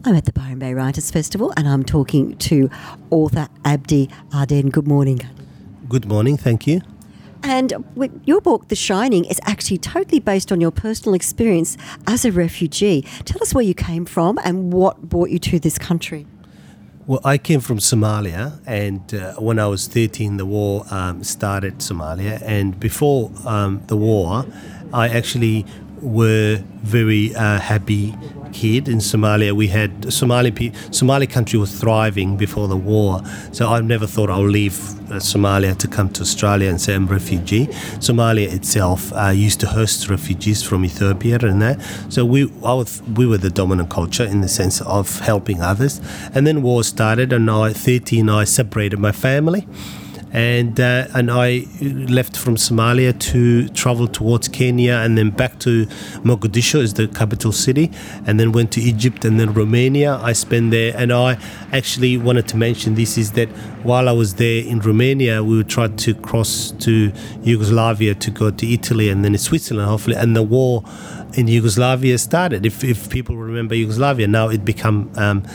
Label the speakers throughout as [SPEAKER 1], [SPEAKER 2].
[SPEAKER 1] I'm at the Byron Bay Writers Festival and I'm talking to author Abdi Arden. Good morning.
[SPEAKER 2] Good morning, thank you.
[SPEAKER 1] And your book, The Shining, is actually totally based on your personal experience as a refugee. Tell us where you came from and what brought you to this country.
[SPEAKER 2] Well, I came from Somalia, and when I was 13, the war started Somalia. And before the war, I actually were very happy kid in Somalia. We had Somali country was thriving before the war, so I never thought I'll leave Somalia to come to Australia and say I'm a refugee. Somalia itself used to host refugees from Ethiopia and that, so we were the dominant culture in the sense of helping others. And then war started, and I 13 I separated my family. And I left from Somalia to travel towards Kenya and then back to Mogadishu is the capital city, and then went to Egypt and then Romania. I spent there, and I actually wanted to mention this is that while I was there in Romania, we tried to cross to Yugoslavia to go to Italy and then in Switzerland, hopefully, and the war in Yugoslavia started. If people remember Yugoslavia, now it become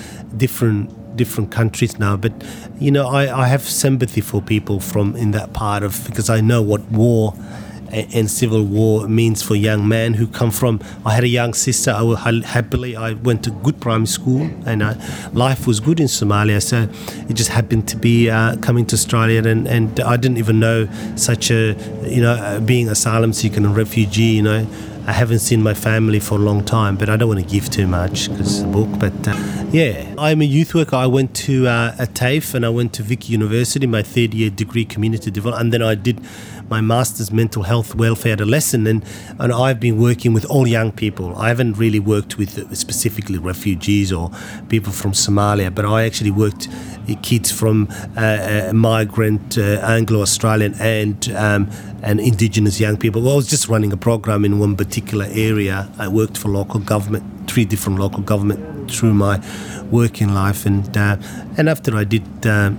[SPEAKER 2] different countries now, but you know, I have sympathy for people from in that part of, because I know what war and civil war means for young men who come from. I had a young sister. I went to good primary school, and life was good in Somalia. So it just happened to be coming to Australia, and I didn't even know such a, being asylum seeker and refugee. I haven't seen my family for a long time, but I don't want to give too much because it's a book. But I'm a youth worker. I went to TAFE and I went to Vic University, my third year degree community development, and then I did my master's mental health welfare adolescent, and I've been working with all young people. I haven't really worked with specifically refugees or people from Somalia, but I actually worked kids from migrant Anglo-Australian and Indigenous young people. Well, I was just running a program in one particular area. I worked for local government, 3 different local government through my working life, and after I did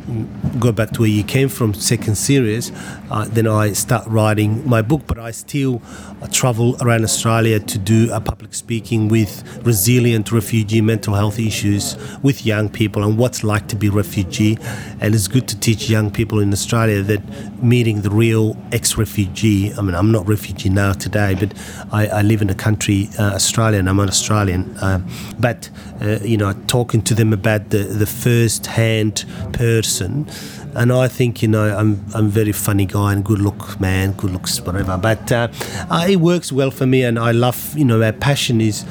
[SPEAKER 2] go back to where you came from, second series, then I start writing my book. But I still travel around Australia to do a public speaking with resilient refugee mental health issues with young people and what's like to be refugee. And it's good to teach young people in Australia that meeting the real ex-refugee. I mean, I'm not refugee now today, but I live in a country, Australia, and I'm an Australian. But talking to them about the first-hand person, and I think I'm very funny guy and good looks, whatever. But it works well for me, and I love my passion is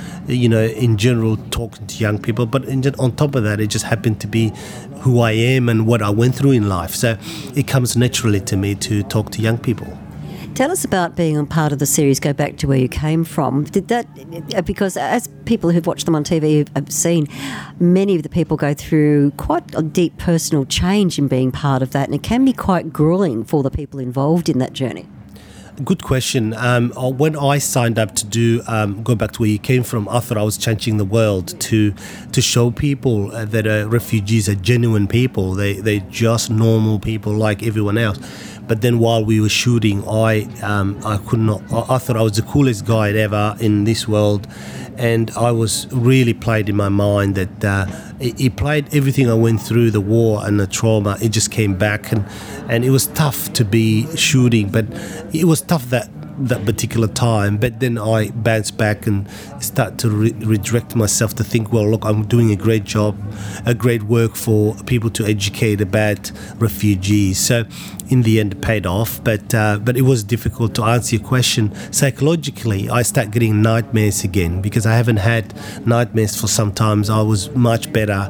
[SPEAKER 2] in general talking to young people. But on top of that, it just happened to be who I am and what I went through in life. So it comes naturally to me to talk to young people.
[SPEAKER 1] Tell us about being a part of the series, Go Back to Where You Came From. Did that, because as people who've watched them on TV have seen, many of the people go through quite a deep personal change in being part of that, and it can be quite gruelling for the people involved in that journey.
[SPEAKER 2] Good question. When I signed up to do Go Back to Where You Came From, I thought I was changing the world to show people that refugees are genuine people. They're just normal people like everyone else. But then while we were shooting, I thought I was the coolest guy ever in this world, and I was really played in my mind that it played everything I went through, the war and the trauma. It just came back, and it was tough to be shooting, but it was tough that particular time. But then I bounced back and start to redirect myself to think, well, look, I'm doing a great job, a great work for people to educate about refugees. So in the end, it paid off, but it was difficult to answer your question. Psychologically, I start getting nightmares again because I haven't had nightmares for some time. I was much better,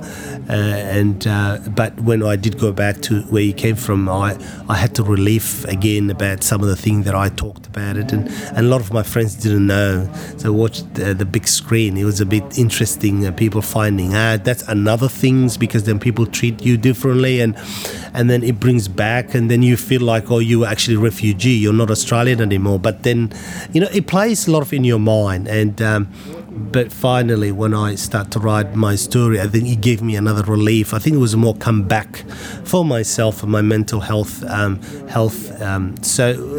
[SPEAKER 2] but when I did go back to where you came from, I had to relief again about some of the things that I talked about it, and a lot of my friends didn't know. So I watched the big screen. It was a bit interesting. People finding out that's another things, because then people treat you differently, and then it brings back, and then you feel like, oh, you were actually a refugee, you're not Australian anymore. But then, it plays a lot of in your mind. And But finally, when I start to write my story, I think it gave me another relief. I think it was a more comeback for myself and my mental health. So,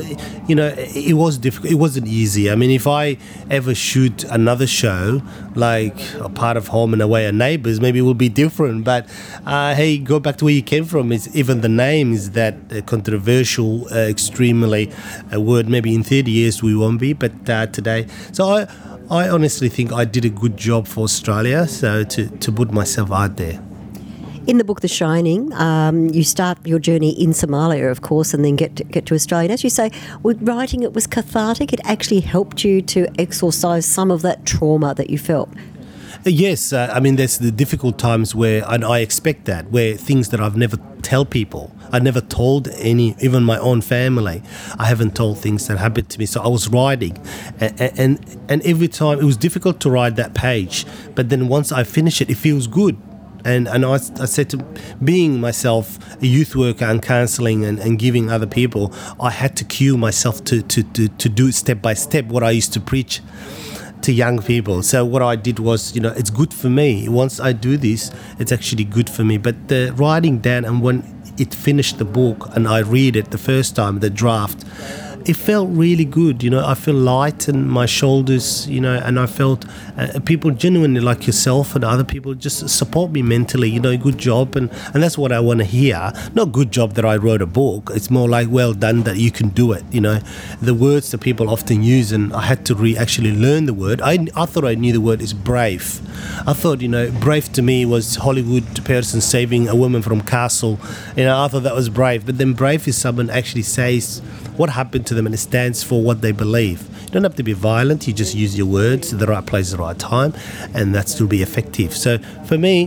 [SPEAKER 2] it was difficult. It wasn't easy. I mean, if I ever shoot another show, like a part of Home and Away and Neighbours, maybe it will be different. But hey, go back to where you came from. Even the name is that controversial, extremely word. Maybe in 30 years we won't be, but today. So I honestly think I did a good job for Australia, so to put myself out there.
[SPEAKER 1] In the book The Shining, you start your journey in Somalia, of course, and then get to Australia. And as you say, with writing it was cathartic. It actually helped you to exorcise some of that trauma that you felt.
[SPEAKER 2] Yes, I mean, there's the difficult times where, and I expect that, where things that I've never tell people. I never told even my own family. I haven't told things that happened to me. So I was writing, and every time it was difficult to write that page. But then once I finish it, it feels good. And I said to being myself a youth worker and counselling and giving other people, I had to cue myself to do step by step what I used to preach to young people. So what I did was, it's good for me. Once I do this, it's actually good for me. But the writing down, and when it finished the book and I read it the first time, the draft, it felt really good. I feel light in my shoulders, and I felt people genuinely like yourself and other people just support me mentally, good job. And that's what I want to hear. Not good job that I wrote a book. It's more like, well done that you can do it. The words that people often use, and I had to actually learn the word. I thought I knew the word is brave. I thought, brave to me was Hollywood person saving a woman from castle. I thought that was brave. But then brave is someone actually says what happened to them, and it stands for what they believe. You don't have to be violent. You just use your words at the right place at the right time, and that still be effective. So for me,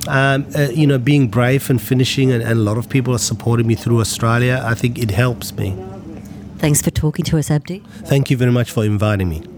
[SPEAKER 2] being brave and finishing, and a lot of people are supporting me through Australia, I think it helps me.
[SPEAKER 1] Thanks for talking to us, Abdi.
[SPEAKER 2] Thank you very much for inviting me.